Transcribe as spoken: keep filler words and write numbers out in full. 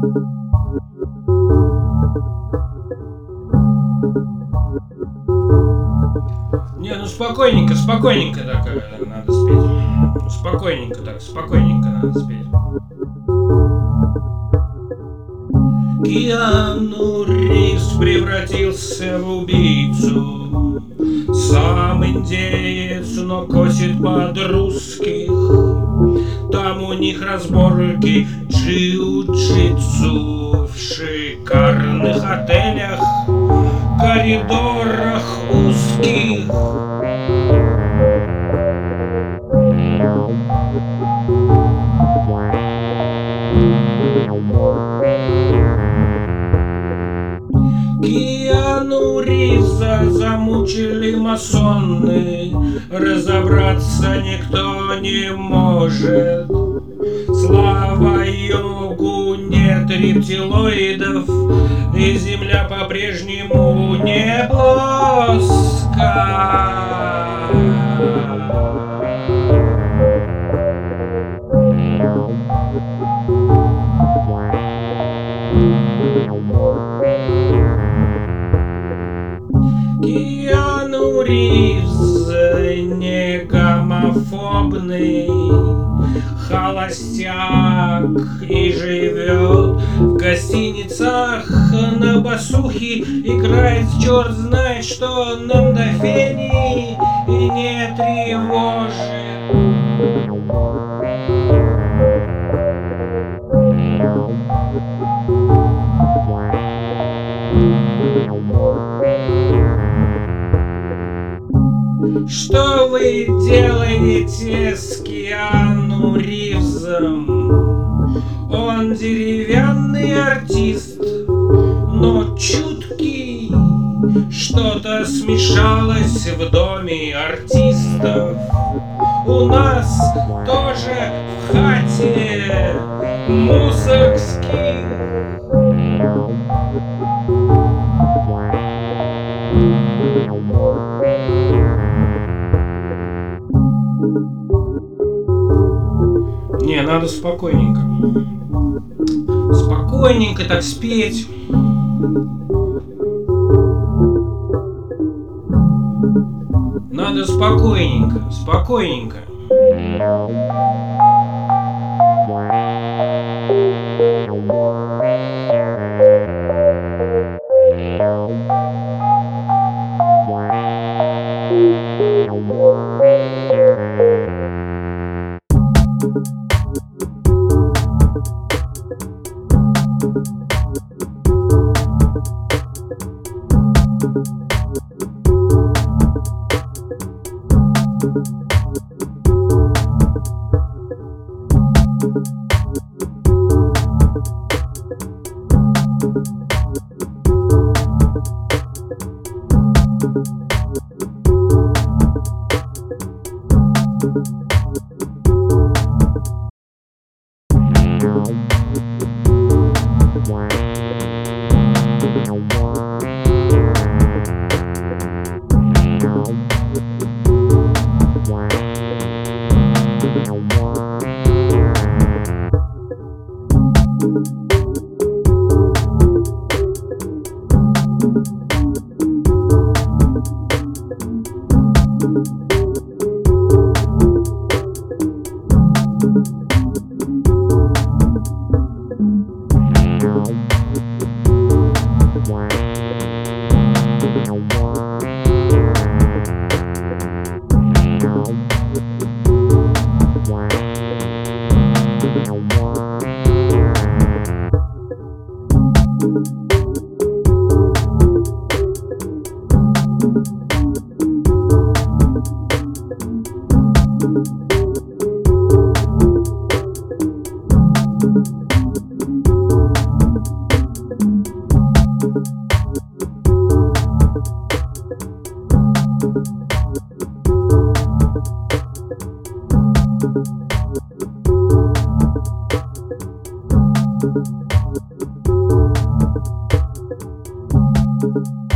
Не, ну спокойненько, спокойненько так э, надо спеть. Спокойненько так, спокойненько надо спеть. Киану Ривз превратился в убийцу. Сам индеец, но косит под русских. Там у них разборки джиу-джитсу в шикарных отелях, коридорах узких. Киану Ривза замучили масоны, разобраться никто не может. Слава йогу, нет рептилоидов, и земля по-прежнему не плоска. Киану Ривз не гомофобный холостяк и живет в гостиницах на басухе, играет черт знает что на мгновении и не тревожит. Что вы делаете с Киану Ривзом? Он деревянный артист, но чуткий. Что-то смешалось в доме артистов. У нас тоже в хате мусоргский. Не, надо спокойненько. Спокойненько так спеть. Надо спокойненько, спокойненько. Thank you.